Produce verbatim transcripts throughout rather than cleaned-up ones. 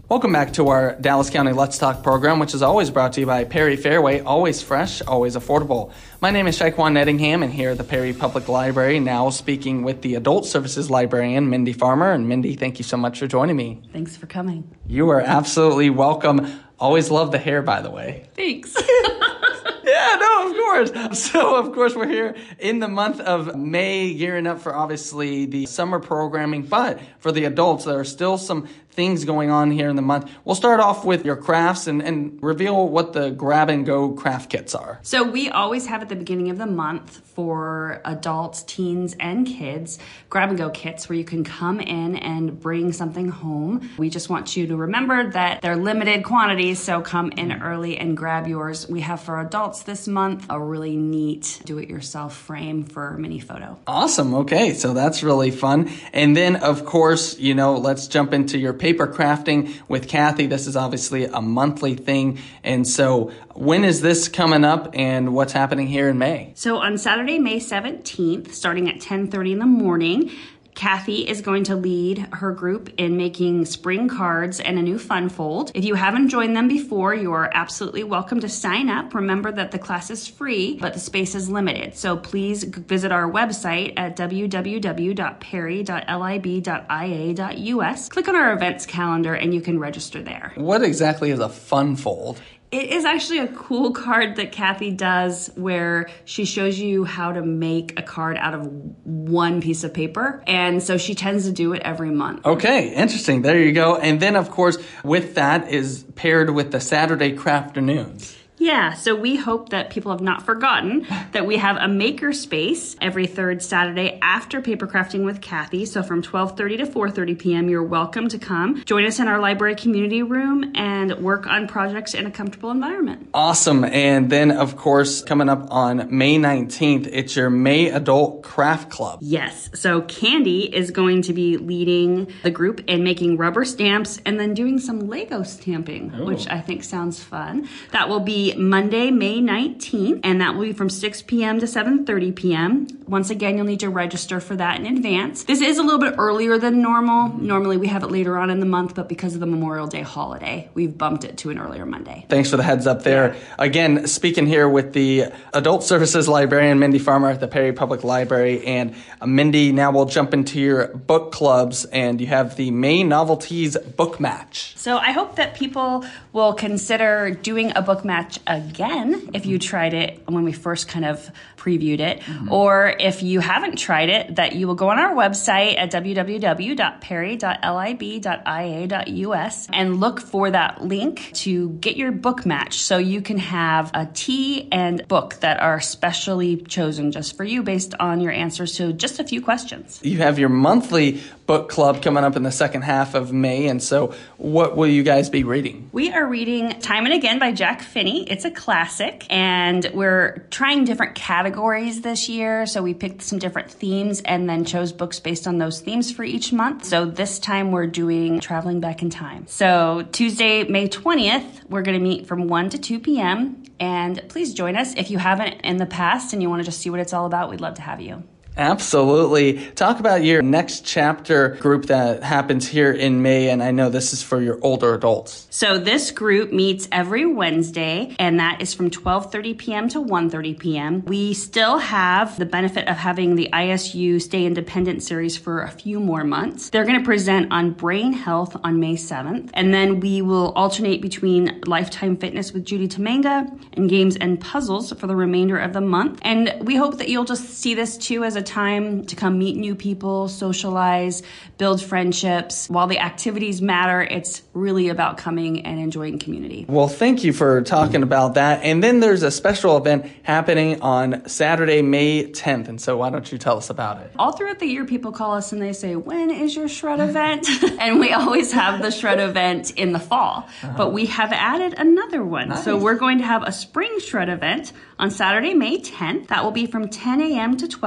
Welcome back to our Dallas County Let's Talk program, which is always brought to you by Perry Fairway, always fresh, always affordable. My name is Shaquan Nettingham, and here at the Perry Public Library, now speaking with the Adult Services Librarian, Mindy Farmer. And Mindy, thank you so much for joining me. Thanks for coming. You are absolutely welcome. Always love the hair, by the way. Thanks. Yeah, no, of course. So, of course, we're here in the month of May, gearing up for, obviously, the summer programming. But for the adults, there are still some things going on here in the month. We'll start off with your crafts and, and reveal what the grab-and-go craft kits are. So we always have at the beginning of the month for adults, teens, and kids, grab-and-go kits where you can come in and bring something home. We just want you to remember that they're limited quantities, so come in early and grab yours. We have for adults this month a really neat do-it-yourself frame for mini photo. Awesome. Okay, so that's really fun. And then, of course, you know, let's jump into your paper crafting with Kathy. This is obviously a monthly thing. And so when is this coming up and what's happening here in May? So on Saturday, May seventeenth, starting at ten thirty in the morning, Kathy is going to lead her group in making spring cards and a new fun fold. If you haven't joined them before, you are absolutely welcome to sign up. Remember that the class is free, but the space is limited. So please visit our website at w w w dot perry dot lib dot i a dot u s. Click on our events calendar and you can register there. What exactly is a fun fold? It is actually a cool card that Kathy does where she shows you how to make a card out of one piece of paper. And so she tends to do it every month. Okay, interesting. There you go. And then, of course, with that is paired with the Saturday Crafternoons. Yeah, so we hope that people have not forgotten that we have a maker space every third Saturday after Paper Crafting with Kathy. So from twelve thirty to four thirty p.m., you're welcome to come. Join us in our library community room and work on projects in a comfortable environment. Awesome. And then, of course, coming up on May nineteenth, it's your May Adult Craft Club. Yes, so Candy is going to be leading the group in making rubber stamps and then doing some Lego stamping, Ooh. Which I think sounds fun. That will be Monday, May nineteenth, and that will be from six p.m. to seven thirty p.m. Once again, you'll need to register for that in advance. This is a little bit earlier than normal. Normally we have it later on in the month, but because of the Memorial Day holiday, we've bumped it to an earlier Monday. Thanks for the heads up there. Yeah. Again, speaking here with the Adult Services Librarian, Mindy Farmer at the Perry Public Library. And uh, Mindy, now we'll jump into your book clubs, and you have the May Novelties Book Match. So I hope that people will consider doing a book match again if you tried it when we first kind of previewed it, mm-hmm. or if you haven't tried it, that you will go on our website at w w w dot perry dot lib dot i a dot u s and look for that link to get your book match so you can have a tea and book that are specially chosen just for you based on your answers to just a few questions. You have your monthly book club coming up in the second half of May, and so what will you guys be reading? We are reading Time and Again by Jack Finney. It's a classic, and we're trying different categories this year, so we picked some different themes and then chose books based on those themes for each month. So this time we're doing Traveling Back in Time. So Tuesday, May twentieth, we're going to meet from one to two p.m., and please join us. If you haven't in the past and you want to just see what it's all about, we'd love to have you. Absolutely. Talk about your next chapter group that happens here in May, and I know this is for your older adults. So this group meets every Wednesday, and that is from twelve thirty p.m. to one thirty p.m. We still have the benefit of having the I S U Stay Independent series for a few more months. They're going to present on brain health on May seventh, and then we will alternate between Lifetime Fitness with Judy Tamanga and Games and Puzzles for the remainder of the month. And we hope that you'll just see this too as a time to come meet new people, socialize, build friendships. While the activities matter, it's really about coming and enjoying community. Well, thank you for talking about that. And then there's a special event happening on Saturday, May tenth. And so why don't you tell us about it? All throughout the year, people call us and they say, when is your shred event? And we always have the shred event in the fall. Uh-huh. But we have added another one. Nice. So we're going to have a spring shred event on Saturday, May tenth. That will be from ten a.m. to twelve p.m.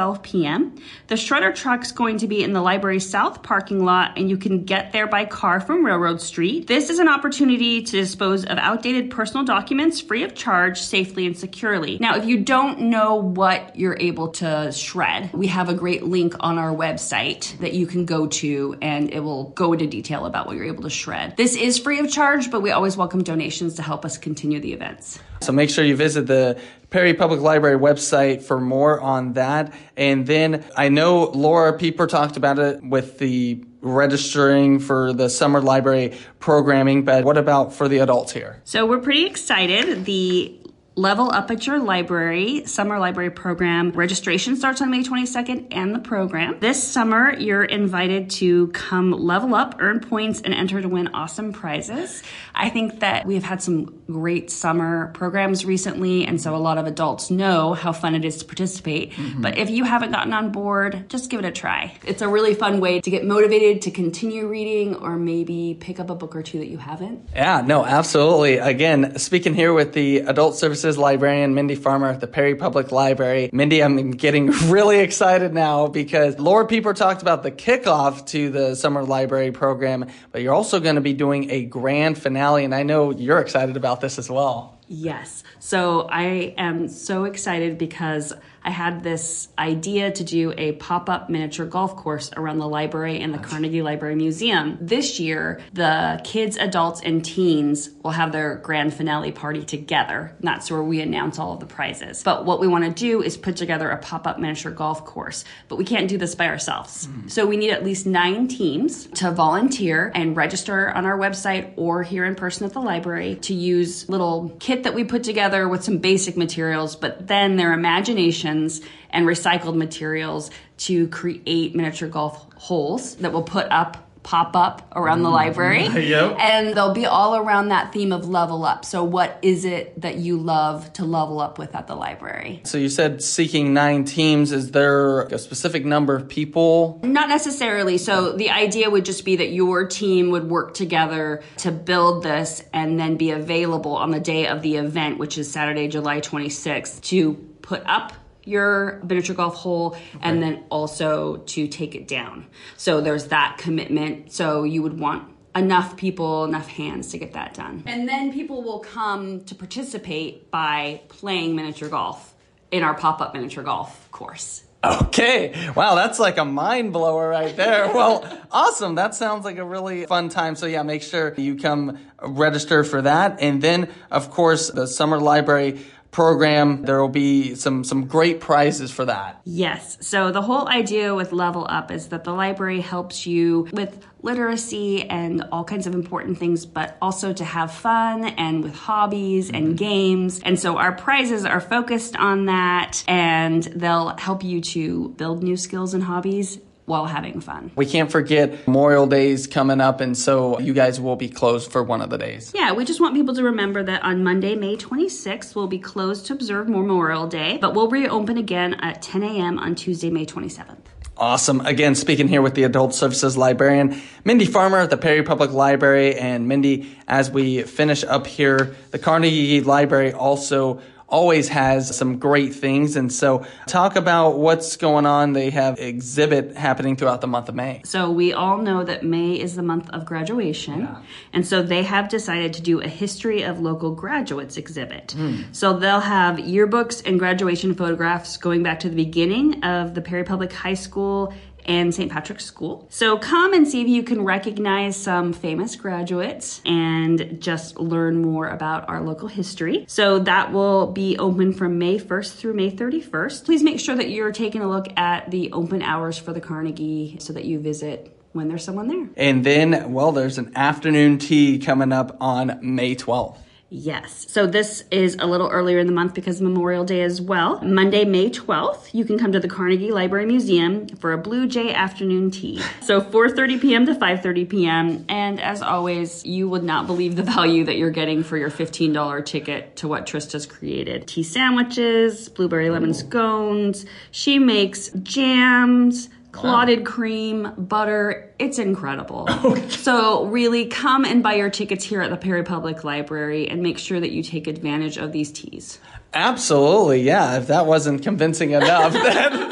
p.m. The shredder truck's going to be in the library south parking lot, and you can get there by car from Railroad Street. This is an opportunity to dispose of outdated personal documents free of charge, safely and securely. Now, if you don't know what you're able to shred, we have a great link on our website that you can go to, and it will go into detail about what you're able to shred. This is free of charge, but we always welcome donations to help us continue the events. So make sure you visit the Perry Public Library website for more on that. And then I know Laura Pieper talked about it with the registering for the summer library programming, but what about for the adults here? So we're pretty excited. The Level Up at Your Library Summer Library Program registration starts on May twenty-second and the program. This summer, you're invited to come level up, earn points, and enter to win awesome prizes. I think that we've had some great summer programs recently, and so a lot of adults know how fun it is to participate. Mm-hmm. But if you haven't gotten on board, just give it a try. It's a really fun way to get motivated to continue reading or maybe pick up a book or two that you haven't. Yeah, no, absolutely. Again, speaking here with the Adult Services Librarian, Mindy Farmer at the Perry Public Library. Mindy, I'm getting really excited now because Laura Pieper talked about the kickoff to the summer library program, but you're also going to be doing a grand finale, and I know you're excited about this as well. Yes. So I am so excited because I had this idea to do a pop-up miniature golf course around the library and the Carnegie Library Museum. This year, the kids, adults, and teens will have their grand finale party together. And that's where we announce all of the prizes. But what we want to do is put together a pop-up miniature golf course. But we can't do this by ourselves. Mm. So we need at least nine teams to volunteer and register on our website or here in person at the library to use little kit that we put together with some basic materials, but then their imagination and recycled materials to create miniature golf holes that will put up, pop up around the library. Yep. And they'll be all around that theme of level up. So what is it that you love to level up with at the library? So you said seeking nine teams. Is there a specific number of people? Not necessarily. So the idea would just be that your team would work together to build this and then be available on the day of the event, which is Saturday, July twenty-sixth, to put up your miniature golf hole, okay, and then also to take it down. So there's that commitment. So you would want enough people, enough hands to get that done. And then people will come to participate by playing miniature golf in our pop-up miniature golf course. Okay. Wow, that's like a mind blower right there. Well, awesome. That sounds like a really fun time. So yeah, make sure you come register for that. And then, of course, the summer library program, there will be some some great prizes for that. Yes. So the whole idea with Level Up is that the library helps you with literacy and all kinds of important things, but also to have fun and with hobbies mm-hmm. and games. And so our prizes are focused on that, and they'll help you to build new skills and hobbies while having fun. We can't forget Memorial Day's coming up, and so you guys will be closed for one of the days. Yeah, we just want people to remember that on Monday, May twenty-sixth, we'll be closed to observe Memorial Day, but we'll reopen again at ten a.m. on Tuesday, May twenty-seventh. Awesome. Again, speaking here with the Adult Services Librarian, Mindy Farmer at the Perry Public Library. And Mindy, as we finish up here, the Carnegie Library also always has some great things. And so talk about what's going on. They have exhibit happening throughout the month of May. So we all know that May is the month of graduation. Yeah. And so they have decided to do a history of local graduates exhibit. Mm. So they'll have yearbooks and graduation photographs going back to the beginning of the Perry Public High School and Saint Patrick's School. So come and see if you can recognize some famous graduates and just learn more about our local history. So that will be open from May first through May thirty-first. Please make sure that you're taking a look at the open hours for the Carnegie so that you visit when there's someone there. And then, well, there's an afternoon tea coming up on May twelfth. Yes. So this is a little earlier in the month because of Memorial Day as well. Monday, May twelfth, you can come to the Carnegie Library Museum for a Blue Jay afternoon tea. So four thirty p.m. to five thirty p.m. And as always, you would not believe the value that you're getting for your fifteen dollars ticket to what Trista's created. Tea sandwiches, blueberry lemon scones. She makes jams, clotted wow. cream, butter. It's incredible. Okay. So really come and buy your tickets here at the Perry Public Library and make sure that you take advantage of these teas. Absolutely. Yeah. If that wasn't convincing enough, then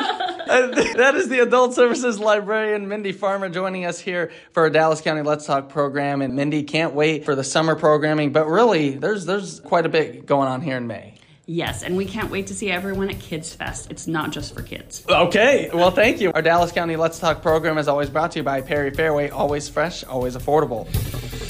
And that is the Adult Services Librarian, Mindy Farmer, joining us here for our Dallas County Let's Talk program. And Mindy, can't wait for the summer programming, but really, there's there's quite a bit going on here in May. Yes, and we can't wait to see everyone at Kids Fest. It's not just for kids. Okay, well, thank you. Our Dallas County Let's Talk program is always brought to you by Perry Fairway, always fresh, always affordable.